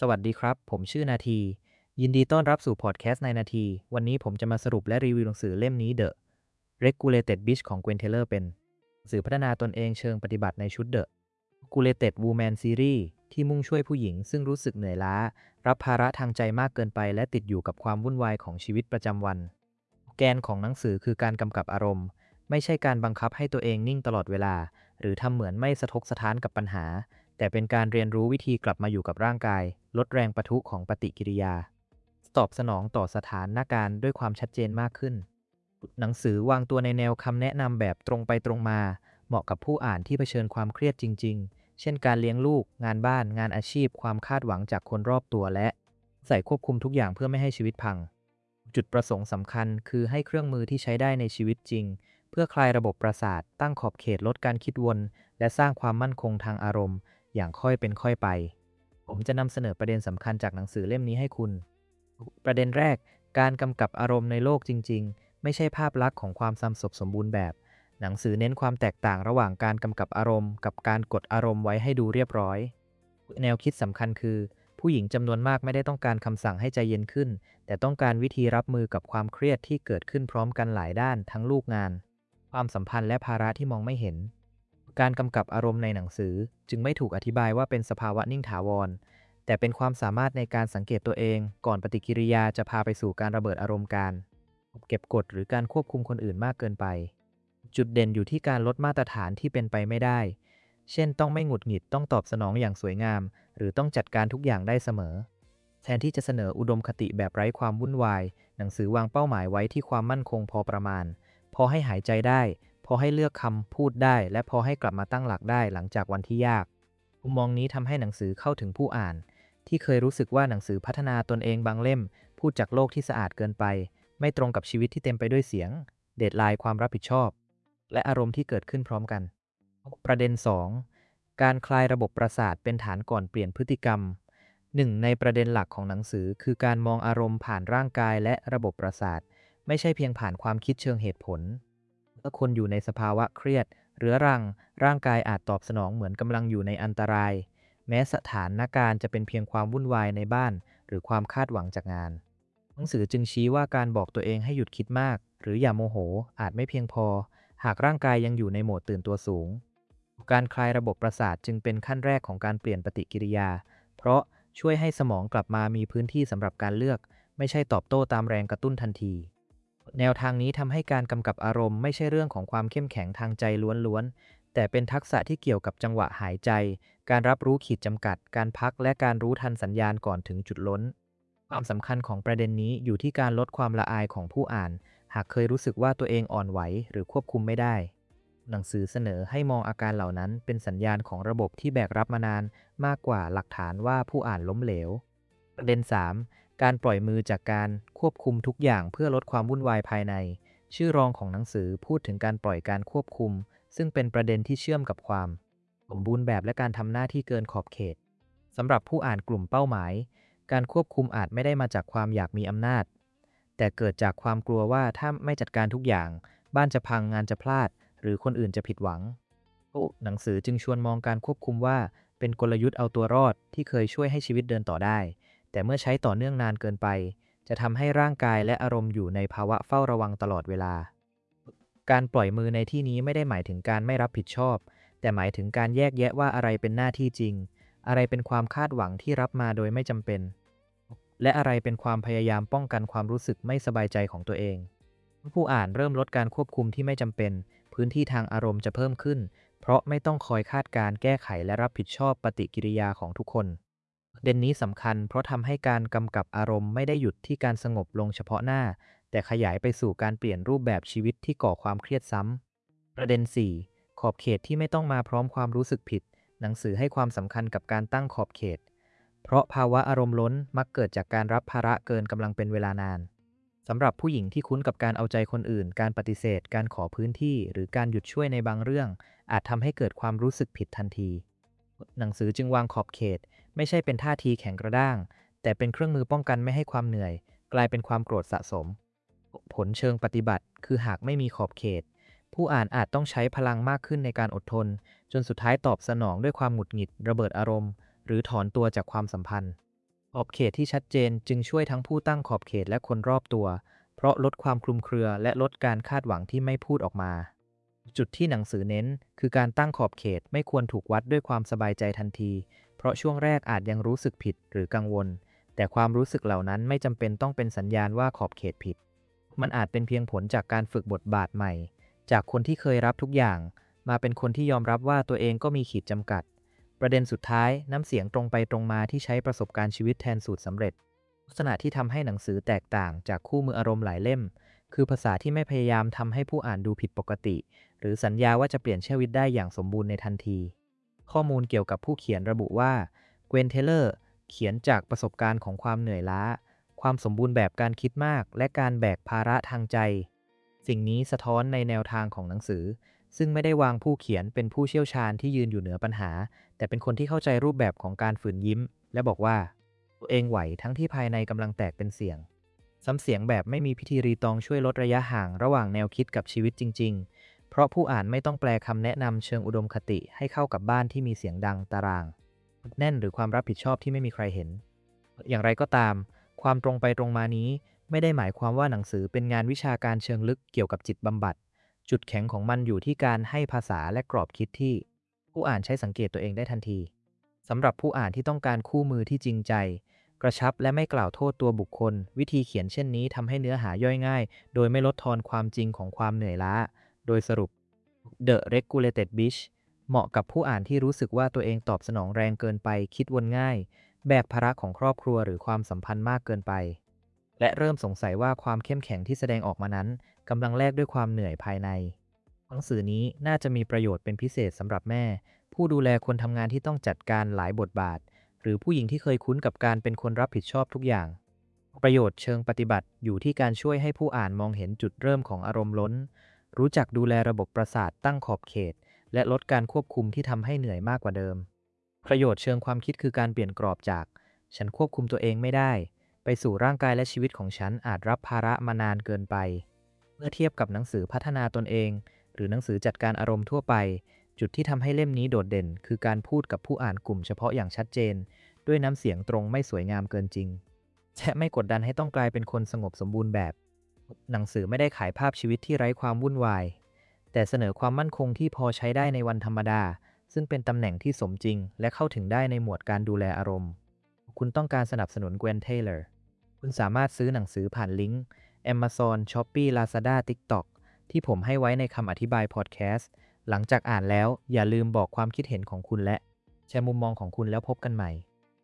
สวัสดีครับ ผมชื่อนาที ยินดีต้อนรับสู่พอดแคสต์ในนาที วันนี้ผมจะมาสรุปและรีวิวหนังสือเล่มนี้ The Regulated Bitch ของ Gwen Taylor เป็นหนังสือพัฒนาตนเองเชิงปฏิบัติในชุด The Regulated Woman Series ที่มุ่งช่วยผู้หญิงซึ่งรู้สึกเหนื่อยล้า รับภาระทางใจมากเกินไปและติดอยู่กับความวุ่นวายของชีวิตประจำวัน แกนของหนังสือคือการกำกับอารมณ์ ไม่ใช่การบังคับให้ตัวเองนิ่งตลอดเวลา หรือทำเหมือนไม่สะทกสะท้านกับปัญหา แต่เป็นการเรียนรู้วิธีกลับมาอยู่กับร่างกาย ลดแรงปะทุของปฏิกิริยา ตอบสนองต่อสถานการณ์ด้วยความชัดเจนมากขึ้น หนังสือวางตัวในแนวคำแนะนำแบบตรงไปตรงมา เหมาะกับผู้อ่านที่เผชิญความเครียดจริงๆ เช่นการเลี้ยงลูก งานบ้าน งานอาชีพ ความคาดหวังจากคนรอบตัวและใส่ควบคุมทุกอย่างเพื่อไม่ให้ชีวิตพัง จุดประสงค์สำคัญคือให้เครื่องมือที่ใช้ได้ในชีวิตจริง เพื่อคลายระบบประสาท ตั้งขอบเขตลดการคิดวน และสร้างความมั่นคงทางอารมณ์ อย่างค่อยเป็นค่อยไป ผมจะนำเสนอประเด็นสำคัญจากหนังสือเล่มนี้ให้คุณ ประเด็นแรก การกำกับอารมณ์ในโลกจริงๆ ไม่ใช่ภาพลักษณ์ของความสมบูรณ์แบบ หนังสือเน้นความแตกต่างระหว่างการกำกับอารมณ์กับการกดอารมณ์ไว้ให้ดูเรียบร้อย แนวคิดสำคัญคือ ผู้หญิงจำนวนมากไม่ได้ต้องการคำสั่งให้ใจเย็นขึ้น แต่ต้องการวิธีรับมือกับความเครียดที่เกิดขึ้นพร้อมกันหลายด้านทั้งลูกงาน ความสัมพันธ์และภาระที่มองไม่เห็น การกำกับอารมณ์ในหนังสือจึงไม่ถูกอธิบายว่าเป็นสภาวะนิ่งถาวร แต่เป็นความสามารถในการสังเกตตัวเองก่อนปฏิกิริยาจะพาไปสู่การระเบิดอารมณ์การเก็บกดหรือการควบคุมคนอื่นมากเกินไป จุดเด่นอยู่ที่การลดมาตรฐานที่เป็นไปไม่ได้ เช่นต้องไม่หงุดหงิดต้องตอบสนองอย่างสวยงาม หรือต้องจัดการทุกอย่างได้เสมอ แทนที่จะเสนออุดมคติแบบไร้ความวุ่นวาย หนังสือวางเป้าหมายไว้ที่ความมั่นคงพอประมาณ พอให้หายใจได้ พอให้เลือกคำพูดได้ และพอให้กลับมาตั้งหลักได้หลังจากวันที่ยากมุมมองนี้ทำให้หนังสือเข้าถึงผู้อ่าน ที่เคยรู้สึกว่าหนังสือพัฒนาตนเองบางเล่ม พูดจากโลกที่สะอาดเกินไป ไม่ตรงกับชีวิตที่เต็มไปด้วยเสียง เดดไลน์ความรับผิดชอบ และอารมณ์ที่เกิดขึ้นพร้อมกัน ประเด็น 2 การคลายระบบประสาทเป็นฐานก่อนเปลี่ยนพฤติกรรมหนึ่งในประเด็นหลักของหนังสือคือการมองอารมณ์ผ่านร่างกายและระบบประสาท ไม่ใช่เพียงผ่านความคิดเชิงเหตุผล เมื่อคนอยู่ในสภาวะเครียดเรื้อรัง ร่างกายอาจตอบสนองเหมือนกำลังอยู่ในอันตราย แม้สถานการณ์จะเป็นเพียงความวุ่นวายในบ้าน หรือความคาดหวังจากงาน หนังสือจึงชี้ว่าการบอกตัวเองให้หยุดคิดมาก หรืออย่าโมโหอาจไม่เพียงพอ หากร่างกายยังอยู่ในโหมดตื่นตัวสูง การคลายระบบประสาทจึงเป็นขั้นแรกของการเปลี่ยนปฏิกิริยา เพราะช่วยให้สมองกลับมามีพื้นที่สำหรับการเลือก ไม่ใช่ตอบโต้ตามแรงกระตุ้นทันที แนวทางนี้ทำให้การกำกับอารมณ์ไม่ใช่เรื่องของความเข้มแข็งทางใจล้วนๆ แต่เป็นทักษะที่เกี่ยวกับจังหวะหายใจ การรับรู้ขีดจำกัด การพักและการรู้ทันสัญญาณก่อนถึงจุดล้น ความสำคัญของประเด็นนี้อยู่ที่การลดความละอายของผู้อ่าน หากเคยรู้สึกว่าตัวเองอ่อนไหวหรือควบคุมไม่ได้ หนังสือเสนอให้มองอาการเหล่านั้นเป็นสัญญาณของระบบที่แบกรับมานานมากกว่าหลักฐานว่าผู้อ่านล้มเหลว ประเด็น 3 การปล่อยมือจากการควบคุมทุกอย่างเพื่อลดความวุ่นวายภายใน ชื่อรองของหนังสือพูดถึงการปล่อยการควบคุม ซึ่งเป็นประเด็นที่เชื่อมกับความสมบูรณ์แบบและการทำหน้าที่เกินขอบเขต สำหรับผู้อ่านกลุ่มเป้าหมาย การควบคุมอาจไม่ได้มาจากความอยากมีอำนาจ แต่เกิดจากความกลัวว่าถ้าไม่จัดการทุกอย่าง บ้านจะพังงานจะพลาด หรือคนอื่นจะผิดหวัง หนังสือจึงชวนมองการควบคุมว่าเป็นกลยุทธ์เอาตัวรอดที่เคยช่วยให้ชีวิตเดินต่อได้ แต่เมื่อใช้ต่อเนื่องนานเกินไป จะทำให้ร่างกายและอารมณ์อยู่ในภาวะเฝ้าระวังตลอดเวลา การปล่อยมือในที่นี้ไม่ได้หมายถึงการไม่รับผิดชอบ แต่หมายถึงการแยกแยะว่าอะไรเป็นหน้าที่จริง อะไรเป็นความคาดหวังที่รับมาโดยไม่จำเป็น และอะไรเป็นความพยายามป้องกันความรู้สึกไม่สบายใจของตัวเอง ผู้อ่านเริ่มลดการควบคุมที่ไม่จำเป็น พื้นที่ทางอารมณ์จะเพิ่มขึ้น เพราะไม่ต้องคอยคาดการแก้ไขและรับผิดชอบปฏิกิริยาของทุกคนประเด็นนี้สำคัญเพราะทำให้การกำกับอารมณ์ไม่ได้หยุดที่การสงบลงเฉพาะหน้า แต่ขยายไปสู่การเปลี่ยนรูปแบบชีวิตที่ก่อความเครียดซ้ำประเด็น 4 ขอบเขตที่ไม่ต้องมาพร้อมความรู้สึกผิด หนังสือให้ความสำคัญกับการตั้งขอบเขต เพราะภาวะอารมณ์ล้นมักเกิดจากการรับภาระเกินกำลังเป็นเวลานาน สำหรับผู้หญิงที่คุ้นกับการเอาใจคนอื่น การปฏิเสธ การขอพื้นที่ หรือการหยุดช่วยในบางเรื่อง อาจทำให้เกิดความรู้สึกผิดทันที หนังสือจึงวางขอบเขต ไม่ใช่เป็นท่าทีแข็งกระด้าง แต่เป็นเครื่องมือป้องกันไม่ให้ความเหนื่อย กลายเป็นความโกรธสะสม ผลเชิงปฏิบัติคือหากไม่มีขอบเขต ผู้อ่านอาจต้องใช้พลังมากขึ้นในการอดทน จนสุดท้ายตอบสนองด้วยความหงุดหงิด ระเบิดอารมณ์ หรือถอนตัวจากความสัมพันธ์ขอบเขตที่ชัดเจนจึงช่วยทั้งผู้ตั้งขอบเขตและคนรอบตัวเพราะลดความคลุมเครือและลดการคาดหวังที่ไม่พูดออกมาจุดที่หนังสือเน้นคือการตั้งขอบเขตไม่ควรถูกวัดด้วยความสบายใจทันทีเพราะช่วงแรกอาจยังรู้สึกผิดหรือกังวลแต่ความรู้สึกเหล่านั้นไม่จำเป็นต้องเป็นสัญญาณว่าขอบเขตผิดมันอาจเป็นเพียงผลจากการฝึกบทบาทใหม่จากคนที่เคยรับทุกอย่างมาเป็นคนที่ยอมรับว่าตัวเองก็มีขีดจำกัด ประเด็นสุดท้ายน้ำเสียงตรงไปตรงมาที่ใช้ประสบการณ์ชีวิตแทนสูตรสำเร็จลักษณะที่ทำให้หนังสือแตกต่างจากคู่มืออารมณ์หลายเล่มคือภาษาที่ไม่พยายามทำให้ผู้อ่านดูผิดปกติหรือสัญญาว่าจะเปลี่ยนชีวิตได้อย่างสมบูรณ์ในทันทีข้อมูลเกี่ยวกับผู้เขียนระบุว่าเกวนเทเลอร์เขียนจากประสบการณ์ของความเหนื่อยล้าความสมบูรณ์แบบการคิดมากและการแบกภาระทางใจสิ่งนี้สะท้อนในแนวทางของหนังสือซึ่งไม่ได้วางผู้เขียนเป็นผู้เชี่ยวชาญที่ยืนอยู่เหนือปัญหา แต่เป็นคนที่เข้าใจรูปแบบของการฝืนยิ้มและบอกว่าตัวเองไหวทั้งที่ภายในกำลังแตกเป็นเสียงซ้ำเสียงแบบไม่มีพิธีรีตองช่วยลดระยะห่างระหว่างแนวคิดกับชีวิตจริงๆเพราะผู้อ่านไม่ต้องแปลคำแนะนำเชิงอุดมคติให้เข้ากับบ้านที่มีเสียงดังตารางแน่นหรือความรับผิดชอบที่ไม่มีใครเห็นอย่างไรก็ตามความตรงไปตรงมานี้ไม่ได้หมายความว่าหนังสือเป็นงานวิชาการเชิงลึกเกี่ยวกับจิตบำบัดจุดแข็งของมันอยู่ที่การให้ภาษาและกรอบคิดที่ ผู้อ่านใช้สังเกตตัวเองได้ทันทีสำหรับผู้อ่านที่ต้องการคู่มือที่จริงใจกระชับและไม่กล่าวโทษตัวบุคคลวิธีเขียนเช่นนี้ทำให้เนื้อหาย่อยง่ายโดยไม่ลดทอนความจริงของความเหนื่อยล้าโดยสรุป The Regulated Bitch เหมาะกับผู้อ่านที่รู้สึกว่าตัวเองตอบสนองแรงเกินไปคิดวนง่ายแบกภาระของครอบครัวหรือความสัมพันธ์มากเกินไปและเริ่มสงสัยว่าความเข้มแข็งที่แสดงออกมานั้นกำลังแลกด้วยความเหนื่อยภายในหนังสือนี้น่าจะมีประโยชน์เป็นพิเศษสำหรับแม่ ผู้ดูแลคนทำงานที่ต้องจัดการหลายบทบาทหรือผู้หญิงที่เคยคุ้นกับการเป็นคนรับผิดชอบทุกอย่างประโยชน์เชิงปฏิบัติอยู่ที่การช่วยให้ผู้อ่านมองเห็นจุดเริ่มของอารมณ์ล้นรู้จักดูแลระบบประสาทตั้งขอบเขตและลดการควบคุมที่ทำให้เหนื่อยมากกว่าเดิมประโยชน์เชิงความคิดคือการเปลี่ยนกรอบจากฉันควบคุมตัวเองไม่ได้ไปสู่ร่างกายและชีวิตของฉันอาจรับภาระมานานเกินไปเมื่อเทียบกับหนังสือพัฒนาตนเองหรือหนังสือจัดการอารมณ์ทั่วไป จุดที่ทำให้เล่มนี้โดดเด่นคือการพูดกับผู้อ่านกลุ่มเฉพาะอย่างชัดเจนด้วยน้ำเสียงตรงไม่สวยงามเกินจริงและไม่กดดันให้ต้องกลายเป็นคนสงบสมบูรณ์แบบหนังสือไม่ได้ขายภาพชีวิตที่ไร้ความวุ่นวายแต่เสนอความมั่นคงที่พอใช้ได้ในวันธรรมดาซึ่งเป็นตำแหน่งที่สมจริงและเข้าถึงได้ในหมวดการดูแลอารมณ์คุณต้องการสนับสนุน Gwen Taylor คุณสามารถซื้อหนังสือผ่านลิงก์ Amazon, Shopee, Lazada, TikTok ที่ผมให้ไว้ในคำอธิบายพอดแคสต์ หลังจากอ่านแล้วอย่าลืมบอกความคิดเห็นของคุณและแชร์มุมมองของคุณแล้วพบกันใหม่